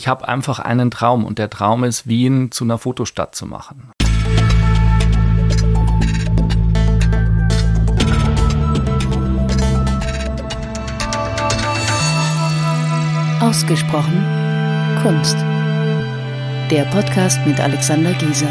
Ich habe einfach einen Traum und der Traum ist, Wien zu einer Fotostadt zu machen. Ausgesprochen Kunst. Der Podcast mit Alexander Gieser.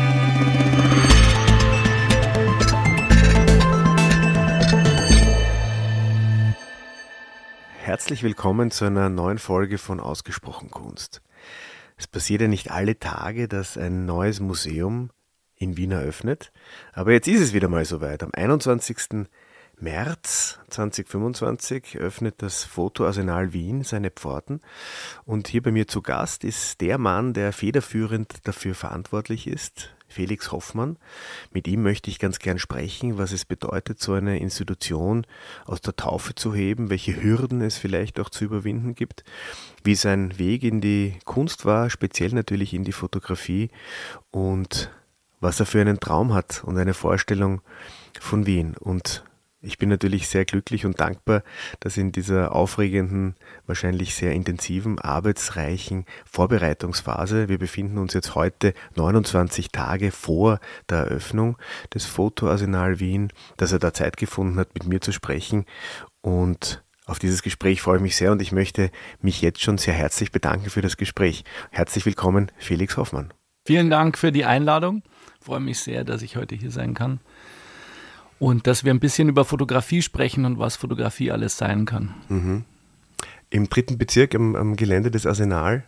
Herzlich willkommen zu einer neuen Folge von Ausgesprochen Kunst. Es passiert ja nicht alle Tage, dass ein neues Museum in Wien eröffnet, aber jetzt ist es wieder mal soweit. Am 21. März 2025 öffnet das Fotoarsenal Wien seine Pforten und hier bei mir zu Gast ist der Mann, der federführend dafür verantwortlich ist, Felix Hoffmann. Mit ihm möchte ich ganz gern sprechen, was es bedeutet, so eine Institution aus der Taufe zu heben, welche Hürden es vielleicht auch zu überwinden gibt, wie sein Weg in die Kunst war, speziell natürlich in die Fotografie und was er für einen Traum hat und eine Vorstellung von Wien. Und ich bin natürlich sehr glücklich und dankbar, dass in dieser aufregenden, wahrscheinlich sehr intensiven, arbeitsreichen Vorbereitungsphase, wir befinden uns jetzt heute 29 Tage vor der Eröffnung des Fotoarsenal Wien, dass er da Zeit gefunden hat, mit mir zu sprechen. Und auf dieses Gespräch freue ich mich sehr und ich möchte mich jetzt schon sehr herzlich bedanken für das Gespräch. Herzlich willkommen, Felix Hoffmann. Vielen Dank für die Einladung. Ich freue mich sehr, dass ich heute hier sein kann. Und dass wir ein bisschen über Fotografie sprechen und was Fotografie alles sein kann. Mhm. Im 3. Bezirk am Gelände des Arsenal,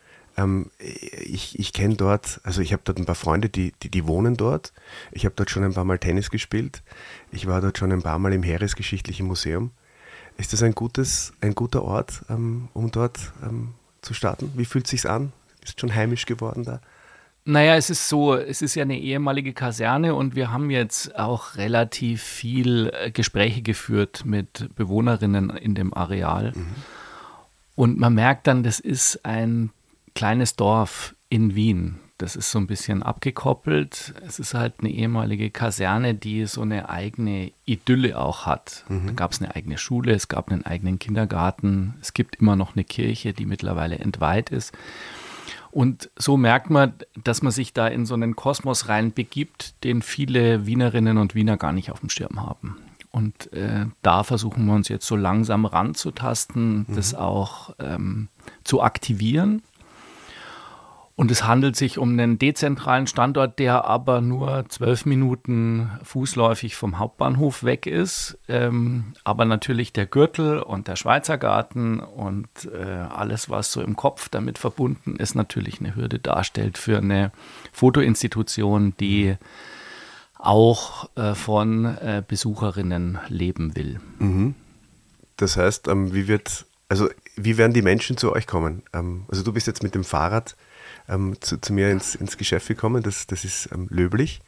ich kenne dort, also ich habe dort ein paar Freunde, die wohnen dort. Ich habe dort schon ein paar Mal Tennis gespielt. Ich war dort schon ein paar Mal im Heeresgeschichtlichen Museum. Ist das ein guter Ort, um dort zu starten? Wie fühlt es sich an? Ist schon heimisch geworden da? Naja, es ist so, es ist ja eine ehemalige Kaserne und wir haben jetzt auch relativ viel Gespräche geführt mit Bewohnerinnen in dem Areal. Mhm. Und man merkt dann, das ist ein kleines Dorf in Wien. Das ist so ein bisschen abgekoppelt. Es ist halt eine ehemalige Kaserne, die so eine eigene Idylle auch hat. Mhm. Da gab es eine eigene Schule, es gab einen eigenen Kindergarten. Es gibt immer noch eine Kirche, die mittlerweile entweiht ist. Und so merkt man, dass man sich da in so einen Kosmos reinbegibt, den viele Wienerinnen und Wiener gar nicht auf dem Schirm haben. Und da versuchen wir uns jetzt so langsam ranzutasten, das auch zu aktivieren. Und es handelt sich um einen dezentralen Standort, der aber nur 12 Minuten fußläufig vom Hauptbahnhof weg ist. Aber natürlich der Gürtel und der Schweizer Garten und alles, was so im Kopf damit verbunden ist, natürlich eine Hürde darstellt für eine Fotoinstitution, die auch von Besucherinnen leben will. Mhm. Das heißt, wie werden die Menschen zu euch kommen? Also du bist jetzt mit dem Fahrrad zu mir ins Geschäft gekommen, das ist löblich.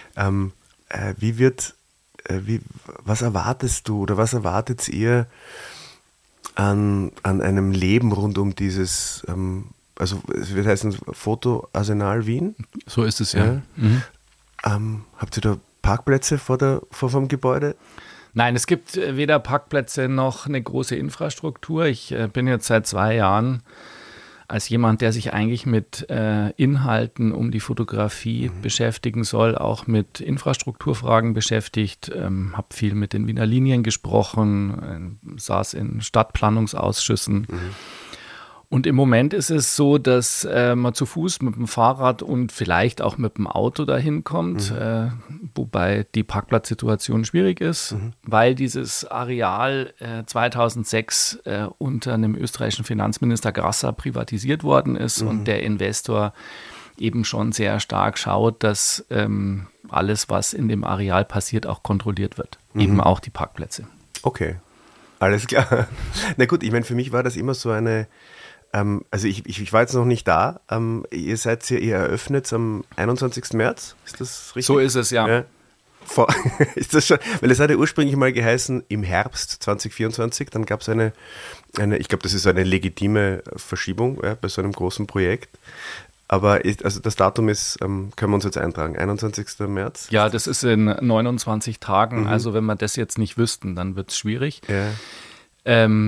Was erwartest du oder was erwartet ihr an einem Leben rund um dieses, also wie heißt es, Fotoarsenal Wien? So ist es, ja. Mhm. Habt ihr da Parkplätze vor dem Gebäude? Nein, es gibt weder Parkplätze noch eine große Infrastruktur. Ich bin jetzt seit 2 Jahren als jemand, der sich eigentlich mit Inhalten um die Fotografie beschäftigen soll, auch mit Infrastrukturfragen beschäftigt, habe viel mit den Wiener Linien gesprochen, saß in Stadtplanungsausschüssen. Und im Moment ist es so, dass man zu Fuß mit dem Fahrrad und vielleicht auch mit dem Auto dahin kommt, wobei die Parkplatzsituation schwierig ist, weil dieses Areal 2006 unter einem österreichischen Finanzminister Grasser privatisiert worden ist und der Investor eben schon sehr stark schaut, dass alles, was in dem Areal passiert, auch kontrolliert wird. Eben auch die Parkplätze. Okay, alles klar. Na gut, ich meine, für mich war das immer so eine... Also ich war jetzt noch nicht da. Ihr eröffnet am 21. März, ist das richtig? So ist es, ja. Ist das schon? Weil es hat ja ursprünglich mal geheißen im Herbst 2024, dann gab es eine, ich glaube, das ist eine legitime Verschiebung bei so einem großen Projekt. Aber also das Datum ist, können wir uns jetzt eintragen, 21. März? Ja, das ist in 29 Tagen. Also wenn wir das jetzt nicht wüssten, dann wird es schwierig. Ja.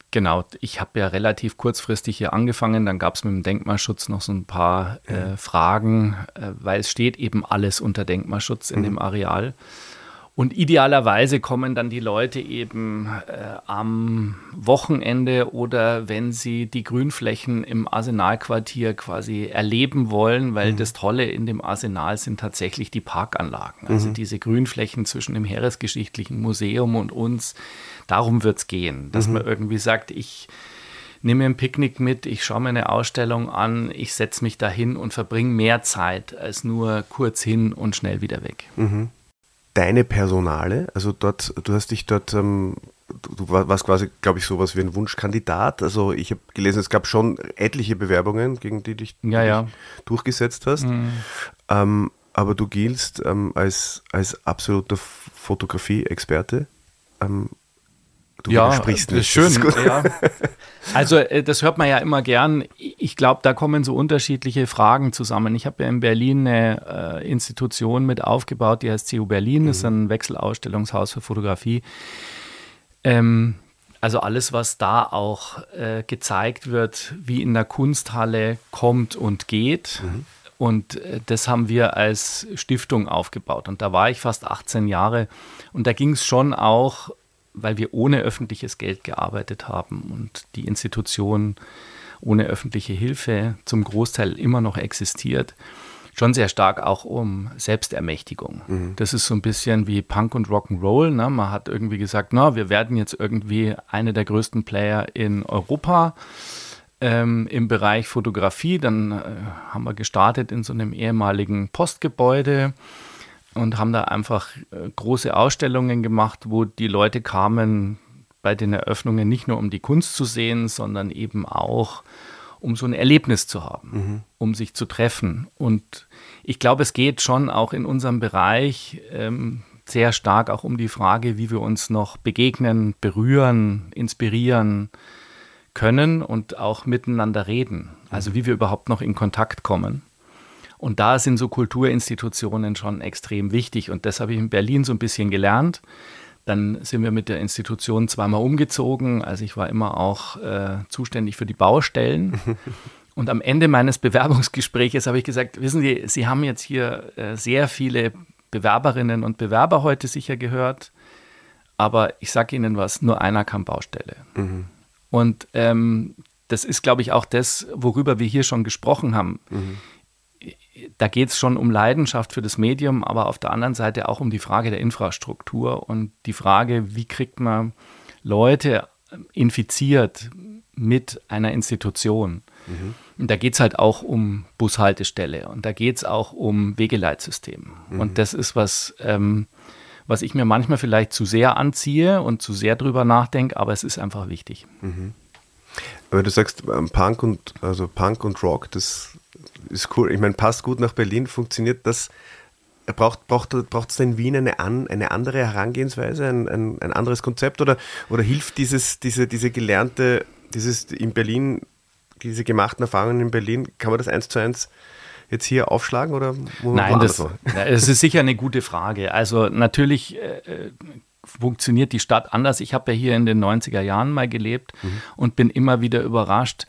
Genau, ich habe ja relativ kurzfristig hier angefangen, dann gab es mit dem Denkmalschutz noch so ein paar Fragen, weil es steht eben alles unter Denkmalschutz in dem Areal. Und idealerweise kommen dann die Leute eben am Wochenende oder wenn sie die Grünflächen im Arsenalquartier quasi erleben wollen, weil das Tolle in dem Arsenal sind tatsächlich die Parkanlagen. Also diese Grünflächen zwischen dem Heeresgeschichtlichen Museum und uns, darum wird es gehen. Dass man irgendwie sagt, ich nehme mir ein Picknick mit, ich schaue mir eine Ausstellung an, ich setze mich dahin und verbringe mehr Zeit als nur kurz hin und schnell wieder weg. Deine Personale, also dort, du hast dich dort, du warst quasi, glaube ich, sowas wie ein Wunschkandidat. Also ich habe gelesen, es gab schon etliche Bewerbungen, gegen die dich durchgesetzt hast. Aber du giltst als absoluter Fotografie-Experte. Du widersprichst das ist schön. Ja. Also das hört man ja immer gern. Ich glaube, da kommen so unterschiedliche Fragen zusammen. Ich habe ja in Berlin eine Institution mit aufgebaut, die heißt CU Berlin. Das ist ein Wechselausstellungshaus für Fotografie. Also alles, was da auch gezeigt wird, wie in der Kunsthalle kommt und geht. Und das haben wir als Stiftung aufgebaut. Und da war ich fast 18 Jahre. Und da ging es schon auch, weil wir ohne öffentliches Geld gearbeitet haben und die Institution ohne öffentliche Hilfe zum Großteil immer noch existiert, schon sehr stark auch um Selbstermächtigung. Das ist so ein bisschen wie Punk und Rock'n'Roll. Ne? Man hat irgendwie gesagt, wir werden jetzt irgendwie eine der größten Player in Europa im Bereich Fotografie. Dann haben wir gestartet in so einem ehemaligen Postgebäude und haben da einfach große Ausstellungen gemacht, wo die Leute kamen bei den Eröffnungen nicht nur um die Kunst zu sehen, sondern eben auch um so ein Erlebnis zu haben, um sich zu treffen. Und ich glaube, es geht schon auch in unserem Bereich sehr stark auch um die Frage, wie wir uns noch begegnen, berühren, inspirieren können und auch miteinander reden. Also wie wir überhaupt noch in Kontakt kommen. Und da sind so Kulturinstitutionen schon extrem wichtig. Und das habe ich in Berlin so ein bisschen gelernt. Dann sind wir mit der Institution zweimal umgezogen. Also ich war immer auch zuständig für die Baustellen. Und am Ende meines Bewerbungsgespräches habe ich gesagt, wissen Sie, Sie haben jetzt hier sehr viele Bewerberinnen und Bewerber heute sicher gehört. Aber ich sage Ihnen was, nur einer kann Baustelle. Und das ist, glaube ich, auch das, worüber wir hier schon gesprochen haben. Da geht es schon um Leidenschaft für das Medium, aber auf der anderen Seite auch um die Frage der Infrastruktur und die Frage, wie kriegt man Leute infiziert mit einer Institution. Und da geht es halt auch um Bushaltestelle und da geht es auch um Wegeleitsystem. Und das ist was ich mir manchmal vielleicht zu sehr anziehe und zu sehr drüber nachdenke, aber es ist einfach wichtig. Aber du sagst Punk und Rock, das ist cool. Ich meine, passt gut nach Berlin, funktioniert das. Braucht es in Wien eine andere Herangehensweise, ein anderes Konzept oder hilft diese gelernte, in Berlin, diese gemachten Erfahrungen in Berlin, kann man das 1:1 jetzt hier aufschlagen oder? Nein, das ist sicher eine gute Frage. Also natürlich funktioniert die Stadt anders. Ich habe ja hier in den 90er Jahren mal gelebt und bin immer wieder überrascht,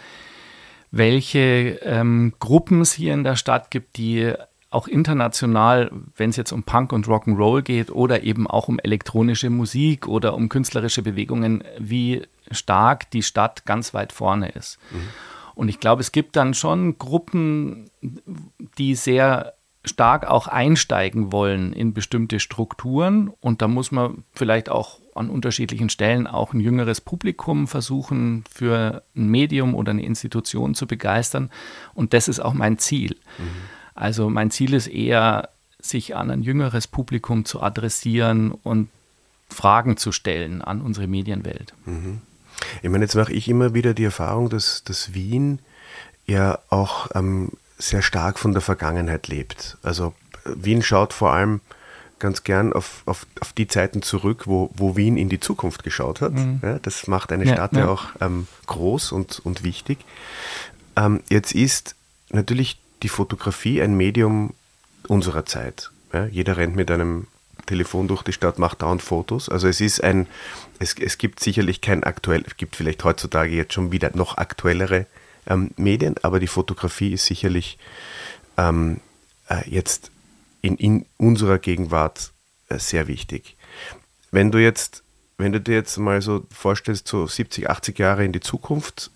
welche Gruppen es hier in der Stadt gibt, die auch international, wenn es jetzt um Punk und Rock'n'Roll geht oder eben auch um elektronische Musik oder um künstlerische Bewegungen, wie stark die Stadt ganz weit vorne ist. Und ich glaube, es gibt dann schon Gruppen, die sehr stark auch einsteigen wollen in bestimmte Strukturen. Und da muss man vielleicht auch an unterschiedlichen Stellen auch ein jüngeres Publikum versuchen, für ein Medium oder eine Institution zu begeistern. Und das ist auch mein Ziel. Also mein Ziel ist eher, sich an ein jüngeres Publikum zu adressieren und Fragen zu stellen an unsere Medienwelt. Ich meine, jetzt mache ich immer wieder die Erfahrung, dass Wien ja auch sehr stark von der Vergangenheit lebt. Also Wien schaut vor allem ganz gern auf die Zeiten zurück, wo Wien in die Zukunft geschaut hat. Ja, das macht eine Stadt ja auch groß und wichtig. Jetzt ist natürlich die Fotografie ein Medium unserer Zeit. Ja, jeder rennt mit einem Telefon durch die Stadt, macht dauernd Fotos. Also es gibt sicherlich es gibt vielleicht heutzutage jetzt schon wieder noch aktuellere Medien, aber die Fotografie ist sicherlich jetzt in unserer Gegenwart sehr wichtig. Wenn du dir jetzt mal so vorstellst, so 70, 80 Jahre in die Zukunft,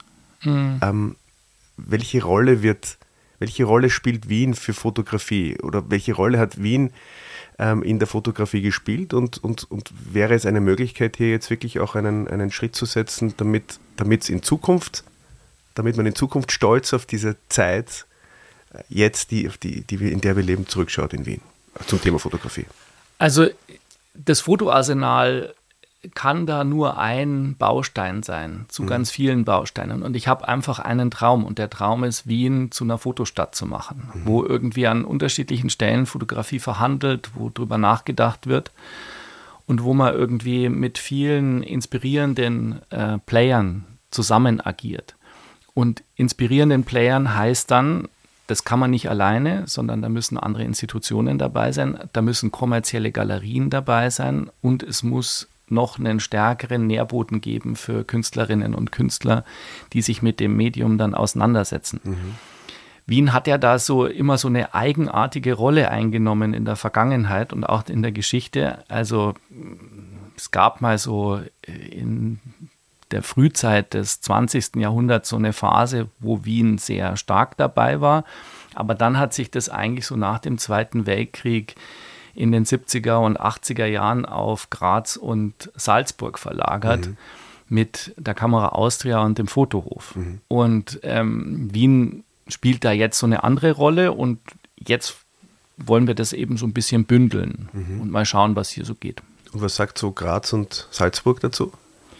welche Rolle spielt Wien für Fotografie oder welche Rolle hat Wien in der Fotografie gespielt und wäre es eine Möglichkeit, hier jetzt wirklich auch einen Schritt zu setzen, damit man in Zukunft stolz auf diese Zeit jetzt, in der wir leben, zurückschaut in Wien zum Thema Fotografie? Also das Fotoarsenal kann da nur ein Baustein sein, zu ganz vielen Bausteinen. Und ich habe einfach einen Traum. Und der Traum ist, Wien zu einer Fotostadt zu machen, wo irgendwie an unterschiedlichen Stellen Fotografie verhandelt, wo drüber nachgedacht wird und wo man irgendwie mit vielen inspirierenden Playern zusammen agiert. Und inspirierenden Playern heißt dann, das kann man nicht alleine, sondern da müssen andere Institutionen dabei sein, da müssen kommerzielle Galerien dabei sein und es muss noch einen stärkeren Nährboden geben für Künstlerinnen und Künstler, die sich mit dem Medium dann auseinandersetzen. Wien hat ja da immer so eine eigenartige Rolle eingenommen in der Vergangenheit und auch in der Geschichte. Also es gab mal so in der Frühzeit des 20. Jahrhunderts so eine Phase, wo Wien sehr stark dabei war. Aber dann hat sich das eigentlich so nach dem Zweiten Weltkrieg in den 70er und 80er Jahren auf Graz und Salzburg verlagert mit der Kamera Austria und dem Fotohof. Und Wien spielt da jetzt so eine andere Rolle und jetzt wollen wir das eben so ein bisschen bündeln und mal schauen, was hier so geht. Und was sagt so Graz und Salzburg dazu?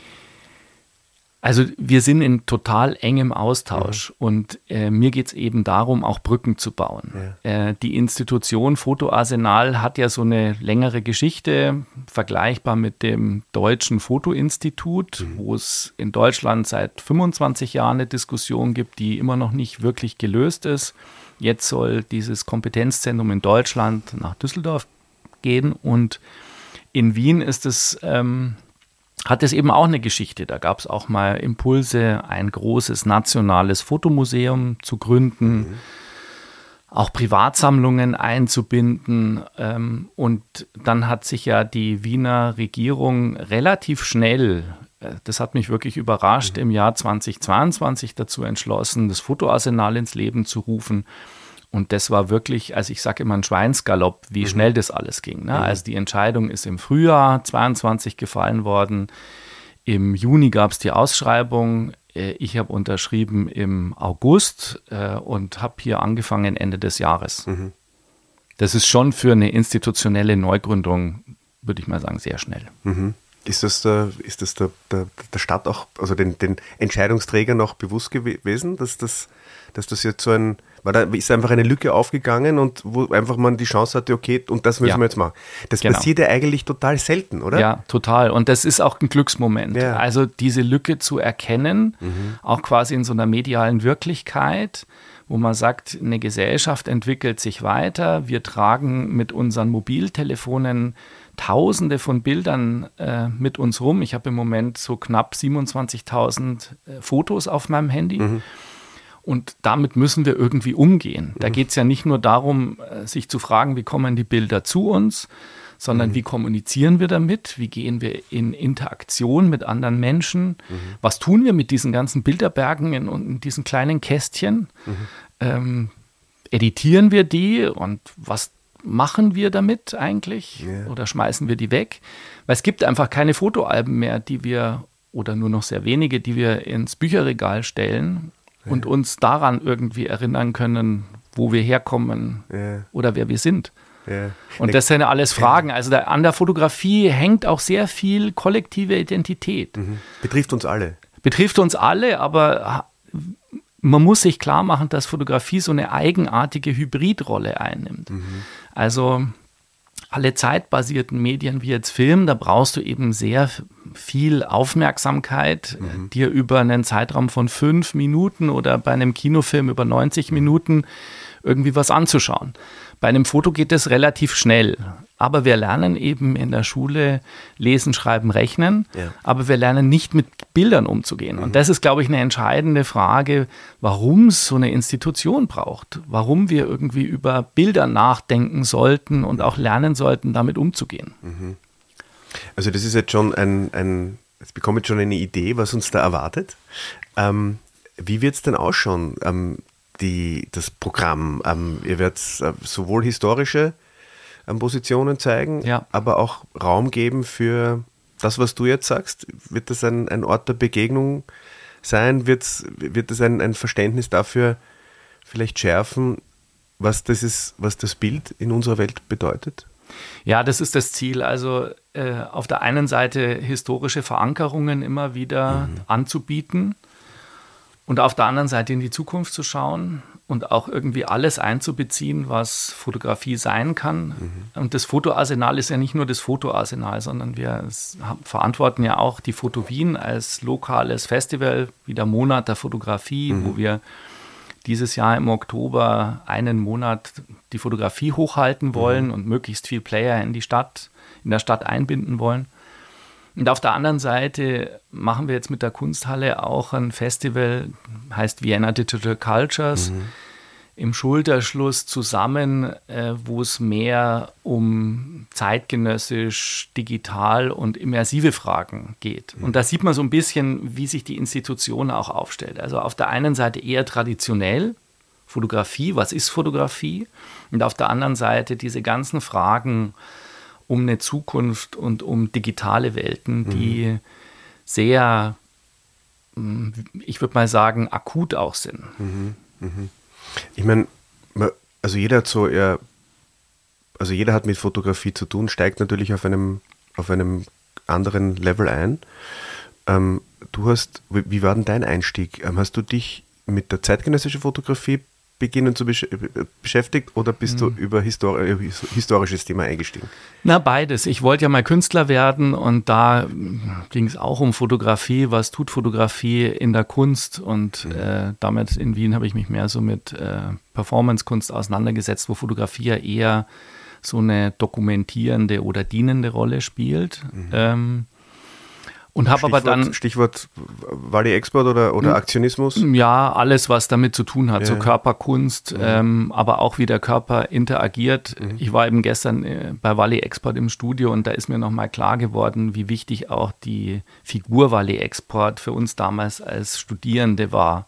Also wir sind in total engem Austausch und mir geht es eben darum, auch Brücken zu bauen. Ja. Die Institution Fotoarsenal hat ja so eine längere Geschichte, vergleichbar mit dem Deutschen Fotoinstitut, wo es in Deutschland seit 25 Jahren eine Diskussion gibt, die immer noch nicht wirklich gelöst ist. Jetzt soll dieses Kompetenzzentrum in Deutschland nach Düsseldorf gehen und in Wien ist es... hat es eben auch eine Geschichte. Da gab es auch mal Impulse, ein großes nationales Fotomuseum zu gründen, auch Privatsammlungen einzubinden. Und dann hat sich ja die Wiener Regierung relativ schnell, das hat mich wirklich überrascht, im Jahr 2022 dazu entschlossen, das Fotoarsenal ins Leben zu rufen. Und das war wirklich, also ich sage immer ein Schweinsgalopp, wie schnell das alles ging. Ne? Also die Entscheidung ist im Frühjahr 22 gefallen worden. Im Juni gab es die Ausschreibung. Ich habe unterschrieben im August und habe hier angefangen Ende des Jahres. Das ist schon für eine institutionelle Neugründung, würde ich mal sagen, sehr schnell. Ist das der Stadt auch, also den Entscheidungsträgern noch bewusst gewesen, dass das jetzt so weil da ist einfach eine Lücke aufgegangen und wo einfach man die Chance hatte, okay, und das müssen wir jetzt machen. Das passiert ja eigentlich total selten, oder? Ja, total. Und das ist auch ein Glücksmoment. Ja. Also diese Lücke zu erkennen, auch quasi in so einer medialen Wirklichkeit, wo man sagt, eine Gesellschaft entwickelt sich weiter, wir tragen mit unseren Mobiltelefonen Tausende von Bildern mit uns rum. Ich habe im Moment so knapp 27.000 Fotos auf meinem Handy. Und damit müssen wir irgendwie umgehen. Da geht es ja nicht nur darum, sich zu fragen, wie kommen die Bilder zu uns, sondern wie kommunizieren wir damit, wie gehen wir in Interaktion mit anderen Menschen, was tun wir mit diesen ganzen Bilderbergen in diesen kleinen Kästchen, editieren wir die und was machen wir damit eigentlich oder schmeißen wir die weg? Weil es gibt einfach keine Fotoalben mehr, oder nur noch sehr wenige, die wir ins Bücherregal stellen und uns daran irgendwie erinnern können, wo wir herkommen oder wer wir sind. Ja. Und das sind ja alles Fragen. Also an der Fotografie hängt auch sehr viel kollektive Identität. Betrifft uns alle. Betrifft uns alle, aber man muss sich klar machen, dass Fotografie so eine eigenartige Hybridrolle einnimmt. Also alle zeitbasierten Medien wie jetzt Film, da brauchst du eben sehr viel Aufmerksamkeit, dir über einen Zeitraum von 5 Minuten oder bei einem Kinofilm über 90 Minuten irgendwie was anzuschauen. Bei einem Foto geht es relativ schnell, aber wir lernen eben in der Schule lesen, schreiben, rechnen, aber wir lernen nicht mit Bildern umzugehen. Und das ist, glaube ich, eine entscheidende Frage, warum es so eine Institution braucht, warum wir irgendwie über Bilder nachdenken sollten und auch lernen sollten, damit umzugehen. Also das ist jetzt schon jetzt bekomme ich schon eine Idee, was uns da erwartet. Wie wird es denn ausschauen? Das Programm. Ihr werdet sowohl historische Positionen zeigen, aber auch Raum geben für das, was du jetzt sagst. Wird das ein Ort der Begegnung sein? Wird das ein Verständnis dafür vielleicht schärfen, was das Bild in unserer Welt bedeutet? Ja, das ist das Ziel. Also auf der einen Seite historische Verankerungen immer wieder anzubieten. Und auf der anderen Seite in die Zukunft zu schauen und auch irgendwie alles einzubeziehen, was Fotografie sein kann. Und das Fotoarsenal ist ja nicht nur das Fotoarsenal, sondern wir verantworten ja auch die Foto Wien als lokales Festival, wie der Monat der Fotografie, wo wir dieses Jahr im Oktober einen Monat die Fotografie hochhalten wollen und möglichst viel Player in der Stadt einbinden wollen. Und auf der anderen Seite machen wir jetzt mit der Kunsthalle auch ein Festival, heißt Vienna Digital Cultures, im Schulterschluss zusammen, wo es mehr um zeitgenössisch, digital und immersive Fragen geht. Und da sieht man so ein bisschen, wie sich die Institution auch aufstellt. Also auf der einen Seite eher traditionell, Fotografie, was ist Fotografie? Und auf der anderen Seite diese ganzen Fragen um eine Zukunft und um digitale Welten, die sehr, ich würde mal sagen, akut auch sind. Ich meine, also jeder hat mit Fotografie zu tun, steigt natürlich auf einem anderen Level ein. Wie war denn dein Einstieg? Hast du dich mit der zeitgenössischen Fotografie beginnen zu beschäftigt oder bist du über historisches Thema eingestiegen? Na, beides. Ich wollte ja mal Künstler werden und da ging es auch um Fotografie. Was tut Fotografie in der Kunst? Und damals in Wien habe ich mich mehr so mit Performance-Kunst auseinandergesetzt, wo Fotografie ja eher so eine dokumentierende oder dienende Rolle spielt. Und habe aber dann... Stichwort Wally Export oder Aktionismus? Ja, alles, was damit zu tun hat, so Körperkunst, aber auch wie der Körper interagiert. Ich war eben gestern bei Wally Export im Studio und da ist mir nochmal klar geworden, wie wichtig auch die Figur Wally Export für uns damals als Studierende war.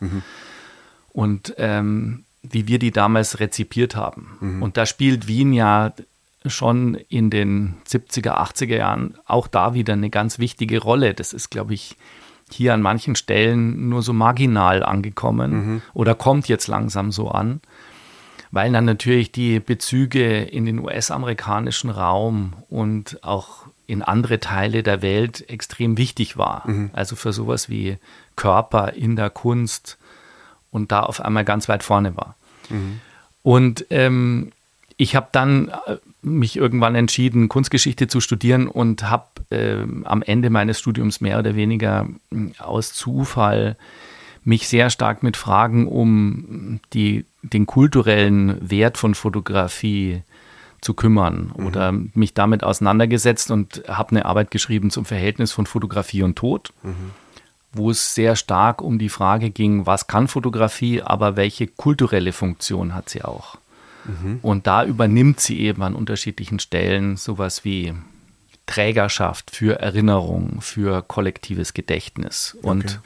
Und wie wir die damals rezipiert haben. Und da spielt Wien ja schon in den 70er, 80er Jahren auch da wieder eine ganz wichtige Rolle. Das ist, glaube ich, hier an manchen Stellen nur so marginal angekommen oder kommt jetzt langsam so an, weil dann natürlich die Bezüge in den US-amerikanischen Raum und auch in andere Teile der Welt extrem wichtig war. Also für sowas wie Körper in der Kunst und da auf einmal ganz weit vorne war. Und ich habe dann mich irgendwann entschieden, Kunstgeschichte zu studieren und habe am Ende meines Studiums mehr oder weniger aus Zufall mich sehr stark mit Fragen um den kulturellen Wert von Fotografie zu kümmern oder mich damit auseinandergesetzt und habe eine Arbeit geschrieben zum Verhältnis von Fotografie und Tod, wo es sehr stark um die Frage ging, was kann Fotografie, aber welche kulturelle Funktion hat sie auch? Und da übernimmt sie eben an unterschiedlichen Stellen sowas wie Trägerschaft für Erinnerung, für kollektives Gedächtnis. Und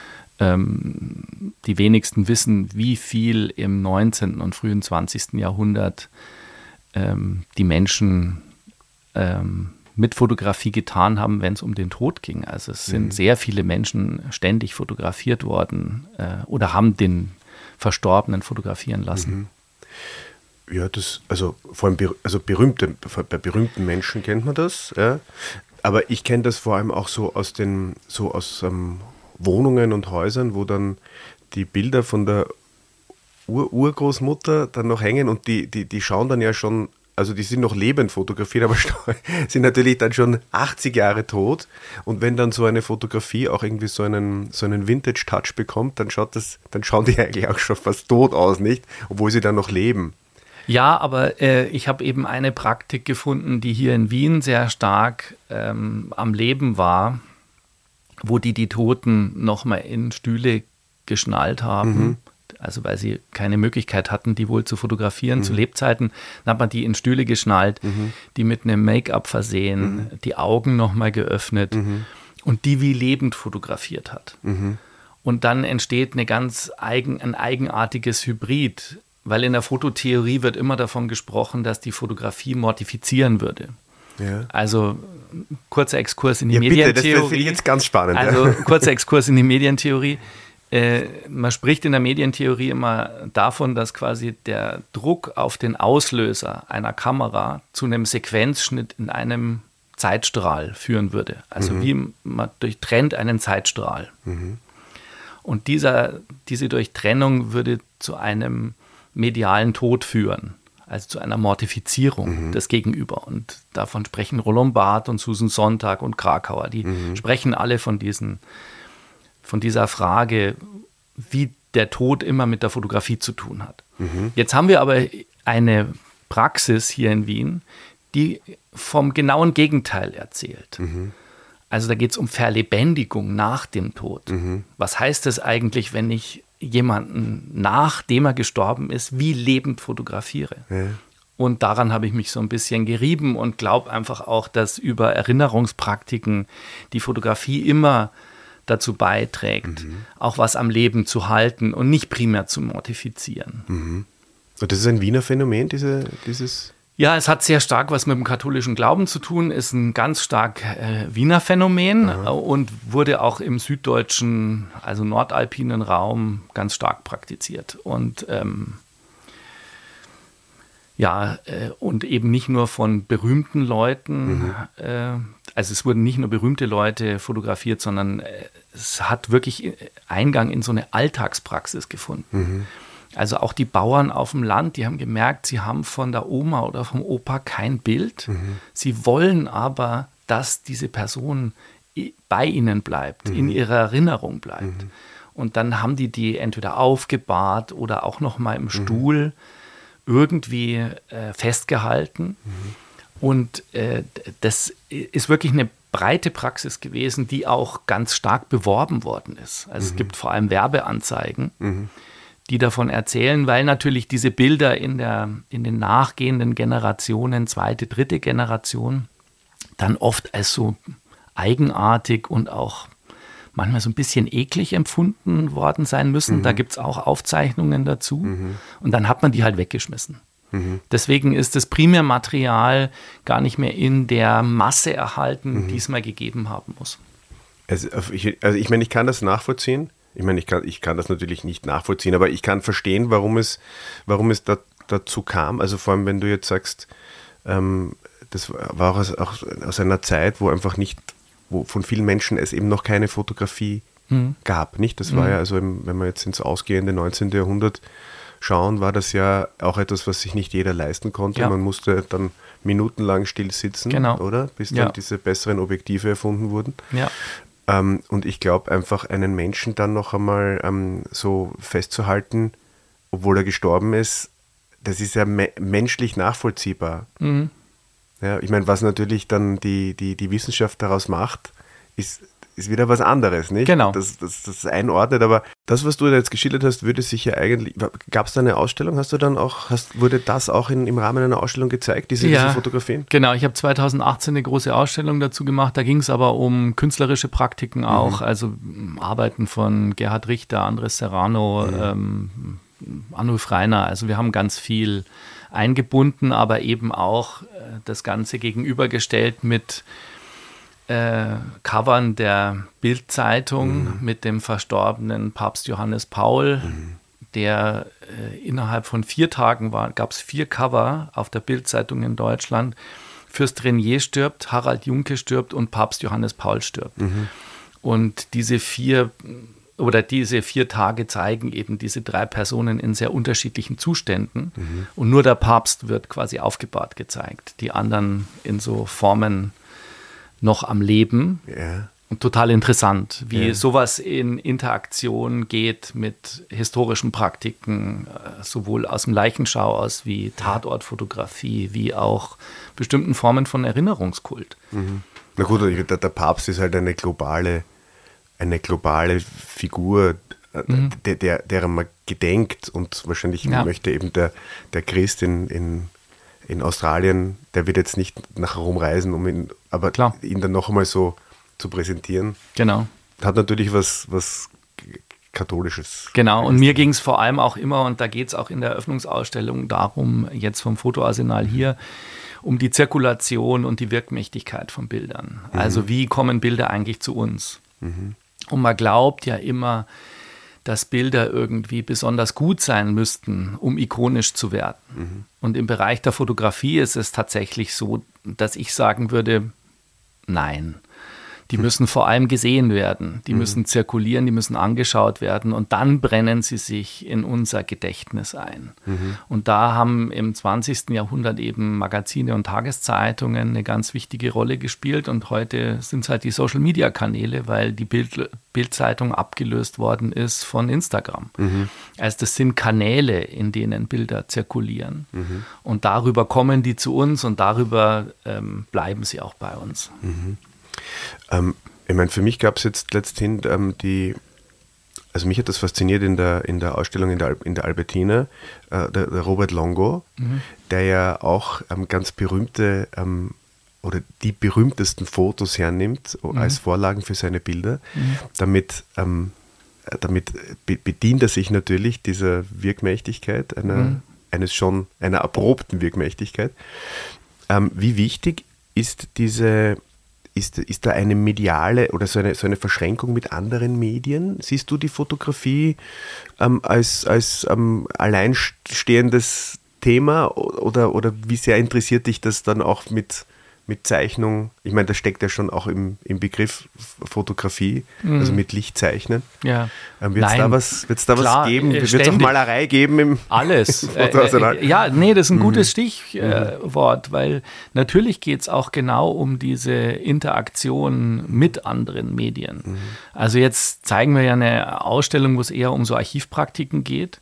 die wenigsten wissen, wie viel im 19. und frühen 20. Jahrhundert die Menschen mit Fotografie getan haben, wenn es um den Tod ging. Also es sind sehr viele Menschen ständig fotografiert worden oder haben den Verstorbenen fotografieren lassen. Ja, also vor allem bei berühmten Menschen kennt man das, ja. Aber ich kenne das vor allem auch so aus Wohnungen und Häusern, wo dann die Bilder von der Urgroßmutter dann noch hängen und die schauen dann ja schon also die sind noch lebend fotografiert, aber sind natürlich dann schon 80 Jahre tot. Und wenn dann so eine Fotografie auch irgendwie so einen Vintage-Touch bekommt, dann schauen die eigentlich auch schon fast tot aus, nicht? Obwohl sie dann noch leben. Ja, aber ich habe eben eine Praktik gefunden, die hier in Wien sehr stark am Leben war, wo die Toten nochmal in Stühle geschnallt haben. Also weil sie keine Möglichkeit hatten, die wohl zu fotografieren. Zu Lebzeiten dann hat man die in Stühle geschnallt, die mit einem Make-up versehen, die Augen nochmal geöffnet und die wie lebend fotografiert hat. Und dann entsteht ein eigenartiges Hybrid, weil in der Fototheorie wird immer davon gesprochen, dass die Fotografie mortifizieren würde. Ja. Also kurzer Exkurs in die Medientheorie. Medientheorie. Das finde ich jetzt ganz spannend. Also kurzer Exkurs in die Medientheorie. Man spricht in der Medientheorie immer davon, dass quasi der Druck auf den Auslöser einer Kamera zu einem Sequenzschnitt in einem Zeitstrahl führen würde. Also wie man durchtrennt einen Zeitstrahl. Und diese Durchtrennung würde zu einem medialen Tod führen, also zu einer Mortifizierung des Gegenüber. Und davon sprechen Roland Barthes und Susan Sontag und Krakauer. Die sprechen alle von dieser Frage, wie der Tod immer mit der Fotografie zu tun hat. Jetzt haben wir aber eine Praxis hier in Wien, die vom genauen Gegenteil erzählt. Also da geht es um Verlebendigung nach dem Tod. Was heißt das eigentlich, wenn ich jemanden, nachdem er gestorben ist, wie lebend fotografiere? Ja. Und daran habe ich mich so ein bisschen gerieben und glaube einfach auch, dass über Erinnerungspraktiken die Fotografie immer dazu beiträgt, auch was am Leben zu halten und nicht primär zu mortifizieren. Und das ist ein Wiener Phänomen, dieses... Ja, es hat sehr stark was mit dem katholischen Glauben zu tun, ist ein ganz stark Wiener Phänomen und wurde auch im süddeutschen, also nordalpinen Raum ganz stark praktiziert. Und und eben nicht nur von berühmten Leuten, also es wurden nicht nur berühmte Leute fotografiert, sondern es hat wirklich Eingang in so eine Alltagspraxis gefunden. Also auch die Bauern auf dem Land, die haben gemerkt, sie haben von der Oma oder vom Opa kein Bild. Sie wollen aber, dass diese Person bei ihnen bleibt, in ihrer Erinnerung bleibt. Und dann haben die entweder aufgebahrt oder auch noch mal im Stuhl irgendwie festgehalten. Und das ist wirklich eine breite Praxis gewesen, die auch ganz stark beworben worden ist. Also es gibt vor allem Werbeanzeigen, die davon erzählen, weil natürlich diese Bilder in den nachgehenden Generationen, zweite, dritte Generation, dann oft als so eigenartig und auch manchmal so ein bisschen eklig empfunden worden sein müssen. Da gibt es auch Aufzeichnungen dazu. Und dann hat man die halt weggeschmissen. Deswegen ist das Primärmaterial gar nicht mehr in der Masse erhalten, die es mal gegeben haben muss. Also ich meine, ich kann das nachvollziehen. Ich meine, ich kann das natürlich nicht nachvollziehen, aber ich kann verstehen, warum es dazu kam. Also vor allem, wenn du jetzt sagst, das war auch aus einer Zeit, wo von vielen Menschen es eben noch keine Fotografie gab, nicht? Das war ja, also wenn wir jetzt ins ausgehende 19. Jahrhundert schauen, war das ja auch etwas, was sich nicht jeder leisten konnte. Ja. Man musste dann minutenlang still sitzen, oder? Bis dann diese besseren Objektive erfunden wurden. Ja. Und ich glaube einfach, einen Menschen dann noch einmal so festzuhalten, obwohl er gestorben ist, das ist ja menschlich nachvollziehbar. Ja, ich meine, was natürlich dann die Wissenschaft daraus macht, ist wieder was anderes, nicht? Genau. Das einordnet, aber das, was du jetzt geschildert hast, würde sich ja eigentlich, gab es da eine Ausstellung, wurde das auch im Rahmen einer Ausstellung gezeigt, diese Fotografien? Genau, ich habe 2018 eine große Ausstellung dazu gemacht, da ging es aber um künstlerische Praktiken auch, also Arbeiten von Gerhard Richter, Andres Serrano, Arnulf Reiner, also wir haben ganz viel eingebunden, aber eben auch das Ganze gegenübergestellt mit Covern der Bild-Zeitung mit dem verstorbenen Papst Johannes Paul, der innerhalb von 4 Tagen gab es 4 Cover auf der Bild-Zeitung in Deutschland. Fürst Renier stirbt, Harald Junke stirbt und Papst Johannes Paul stirbt. Und diese 4 oder diese 4 Tage zeigen eben diese 3 Personen in sehr unterschiedlichen Zuständen. Und nur der Papst wird quasi aufgebahrt gezeigt. Die anderen in so Formen noch am Leben. Ja. Und total interessant, wie sowas in Interaktion geht mit historischen Praktiken, sowohl aus dem Leichenschau aus wie Tatortfotografie, wie auch bestimmten Formen von Erinnerungskult. Na gut, der Papst ist halt eine globale Figur, derer man gedenkt, und wahrscheinlich möchte eben der Christ in Australien, der wird jetzt nicht nach Rom reisen, um ihn dann noch einmal so zu präsentieren. Genau. Hat natürlich was Katholisches. Genau, und mir ging es vor allem auch immer, und da geht es auch in der Eröffnungsausstellung darum, jetzt vom Fotoarsenal hier, um die Zirkulation und die Wirkmächtigkeit von Bildern. Also wie kommen Bilder eigentlich zu uns? Und man glaubt ja immer, dass Bilder irgendwie besonders gut sein müssten, um ikonisch zu werden. Und im Bereich der Fotografie ist es tatsächlich so, dass ich sagen würde, nein. Die müssen vor allem gesehen werden, die müssen zirkulieren, die müssen angeschaut werden, und dann brennen sie sich in unser Gedächtnis ein. Und da haben im 20. Jahrhundert eben Magazine und Tageszeitungen eine ganz wichtige Rolle gespielt, und heute sind es halt die Social-Media-Kanäle, weil die Bildzeitung abgelöst worden ist von Instagram. Also das sind Kanäle, in denen Bilder zirkulieren, und darüber kommen die zu uns, und darüber bleiben sie auch bei uns. Ich meine, für mich gab es jetzt letzthin also mich hat das fasziniert in der Ausstellung in der Albertina, der Robert Longo, der ja auch ganz berühmte oder die berühmtesten Fotos hernimmt als Vorlagen für seine Bilder. Damit bedient er sich natürlich dieser Wirkmächtigkeit, einer erprobten Wirkmächtigkeit. Wie wichtig ist da eine mediale oder so eine Verschränkung mit anderen Medien? Siehst du die Fotografie als alleinstehendes Thema, oder wie sehr interessiert dich das dann auch mit Zeichnung? Ich meine, das steckt ja schon auch im Begriff Fotografie, also mit Lichtzeichnen. Ja. Wird es da was geben? Wird es auch Malerei geben? Alles. Das ist ein gutes Stichwort, weil natürlich geht es auch genau um diese Interaktion mit anderen Medien. Also jetzt zeigen wir ja eine Ausstellung, wo es eher um so Archivpraktiken geht,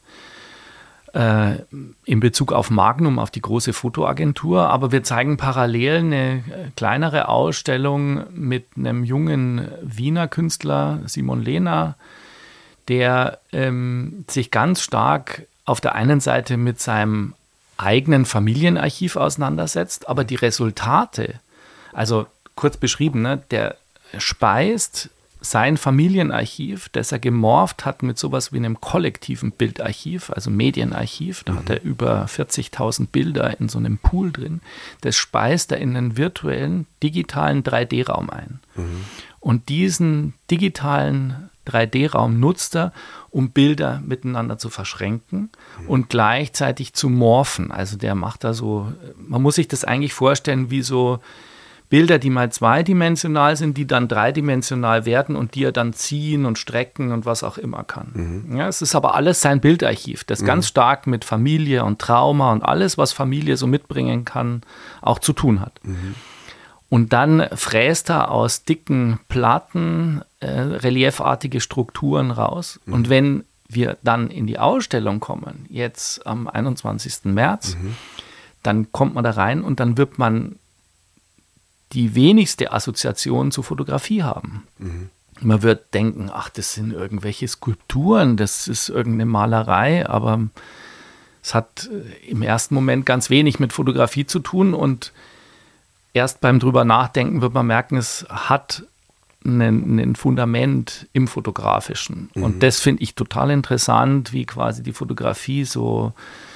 in Bezug auf Magnum, auf die große Fotoagentur, aber wir zeigen parallel eine kleinere Ausstellung mit einem jungen Wiener Künstler, Simon Lehner, der sich ganz stark auf der einen Seite mit seinem eigenen Familienarchiv auseinandersetzt, aber die Resultate, also kurz beschrieben, ne, der speist sein Familienarchiv, das er gemorpht hat mit sowas wie einem kollektiven Bildarchiv, also Medienarchiv, da hat er über 40.000 Bilder in so einem Pool drin, das speist er in einen virtuellen, digitalen 3D-Raum ein. Und diesen digitalen 3D-Raum nutzt er, um Bilder miteinander zu verschränken und gleichzeitig zu morphen. Also der macht da so, man muss sich das eigentlich vorstellen wie so Bilder, die mal zweidimensional sind, die dann dreidimensional werden und die er dann ziehen und strecken und was auch immer kann. Ja, es ist aber alles sein Bildarchiv, das ganz stark mit Familie und Trauma und alles, was Familie so mitbringen kann, auch zu tun hat. Und dann fräst er aus dicken Platten reliefartige Strukturen raus. Und wenn wir dann in die Ausstellung kommen, jetzt am 21. März, dann kommt man da rein und dann wird man die wenigste Assoziation zur Fotografie haben. Man wird denken, ach, das sind irgendwelche Skulpturen, das ist irgendeine Malerei, aber es hat im ersten Moment ganz wenig mit Fotografie zu tun, und erst beim drüber nachdenken wird man merken, es hat ein Fundament im Fotografischen. Und das finde ich total interessant, wie quasi die Fotografie so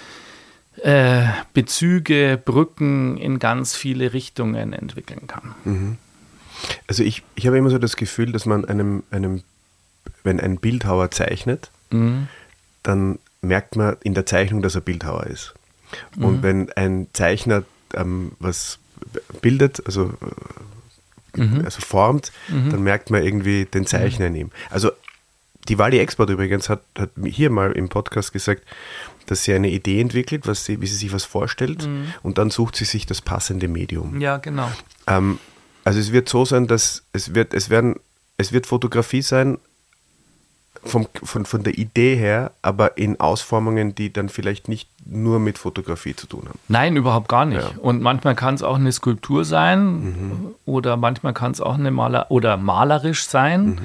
Bezüge, Brücken in ganz viele Richtungen entwickeln kann. Also ich habe immer so das Gefühl, dass man wenn ein Bildhauer zeichnet, dann merkt man in der Zeichnung, dass er Bildhauer ist. Und wenn ein Zeichner was bildet, also formt, dann merkt man irgendwie den Zeichner in ihm. Also Die Wally Export übrigens hat hier mal im Podcast gesagt, dass sie eine Idee entwickelt, wie sie sich was vorstellt, und dann sucht sie sich das passende Medium. Ja, genau. Also es wird so sein, dass es wird Fotografie sein, von der Idee her, aber in Ausformungen, die dann vielleicht nicht nur mit Fotografie zu tun haben. Nein, überhaupt gar nicht. Ja. Und manchmal kann es auch eine Skulptur sein oder manchmal kann es auch eine malerisch sein.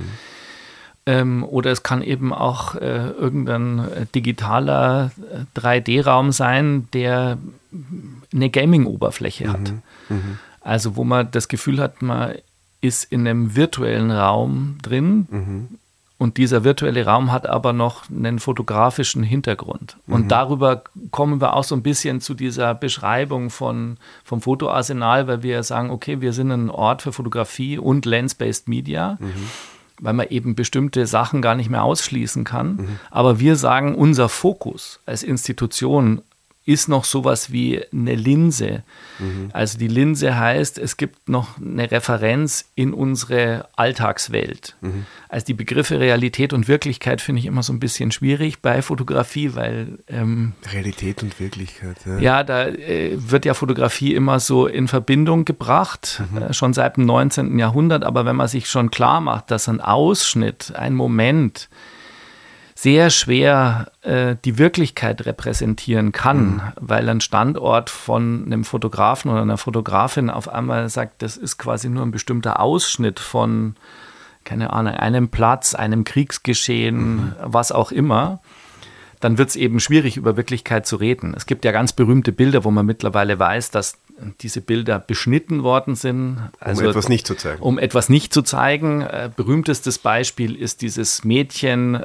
Oder es kann eben auch irgendein digitaler 3D-Raum sein, der eine Gaming-Oberfläche hat. Also wo man das Gefühl hat, man ist in einem virtuellen Raum drin. Und dieser virtuelle Raum hat aber noch einen fotografischen Hintergrund. Und darüber kommen wir auch so ein bisschen zu dieser Beschreibung vom Fotoarsenal, weil wir sagen, okay, wir sind ein Ort für Fotografie und Lens-Based Media, weil man eben bestimmte Sachen gar nicht mehr ausschließen kann. Aber wir sagen, unser Fokus als Institution ist noch sowas wie eine Linse. Also die Linse heißt, es gibt noch eine Referenz in unsere Alltagswelt. Also die Begriffe Realität und Wirklichkeit finde ich immer so ein bisschen schwierig bei Fotografie, weil Realität und Wirklichkeit. Ja, da wird ja Fotografie immer so in Verbindung gebracht, schon seit dem 19. Jahrhundert. Aber wenn man sich schon klar macht, dass ein Ausschnitt, ein Moment sehr schwer die Wirklichkeit repräsentieren kann, weil ein Standort von einem Fotografen oder einer Fotografin auf einmal sagt, das ist quasi nur ein bestimmter Ausschnitt von, keine Ahnung, einem Platz, einem Kriegsgeschehen, was auch immer, dann wird es eben schwierig, über Wirklichkeit zu reden. Es gibt ja ganz berühmte Bilder, wo man mittlerweile weiß, dass diese Bilder beschnitten worden sind. Also, um etwas nicht zu zeigen. Um etwas nicht zu zeigen. Berühmtestes Beispiel ist dieses Mädchen,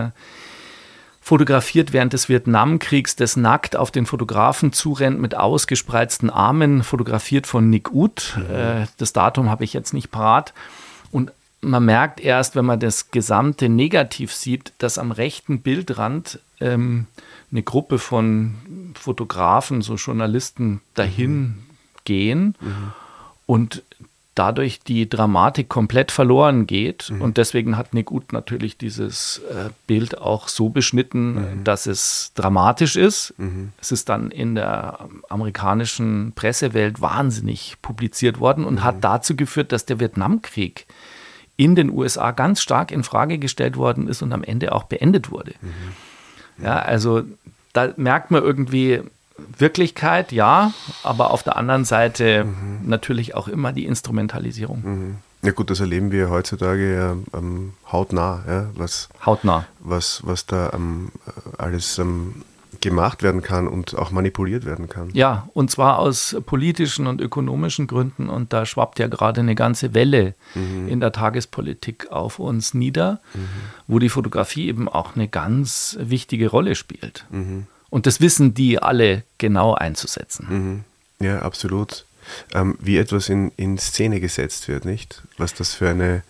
fotografiert während des Vietnamkriegs, das nackt auf den Fotografen zurennt mit ausgespreizten Armen, fotografiert von Nick Ut. Das Datum habe ich jetzt nicht parat. Und man merkt erst, wenn man das gesamte Negativ sieht, dass am rechten Bildrand eine Gruppe von Fotografen, so Journalisten dahin gehen und dadurch die Dramatik komplett verloren geht. Und deswegen hat Nick Ut natürlich dieses Bild auch so beschnitten, dass es dramatisch ist. Es ist dann in der amerikanischen Pressewelt wahnsinnig publiziert worden und hat dazu geführt, dass der Vietnamkrieg in den USA ganz stark in Frage gestellt worden ist und am Ende auch beendet wurde. Ja, also da merkt man irgendwie Wirklichkeit, ja, aber auf der anderen Seite natürlich auch immer die Instrumentalisierung. Ja gut, das erleben wir heutzutage ja hautnah, ja, was da alles gemacht werden kann und auch manipuliert werden kann. Ja, und zwar aus politischen und ökonomischen Gründen. Und da schwappt ja gerade eine ganze Welle in der Tagespolitik auf uns nieder, wo die Fotografie eben auch eine ganz wichtige Rolle spielt. Und das wissen die alle genau einzusetzen. Ja, absolut. Wie etwas in Szene gesetzt wird, nicht? Was das für einen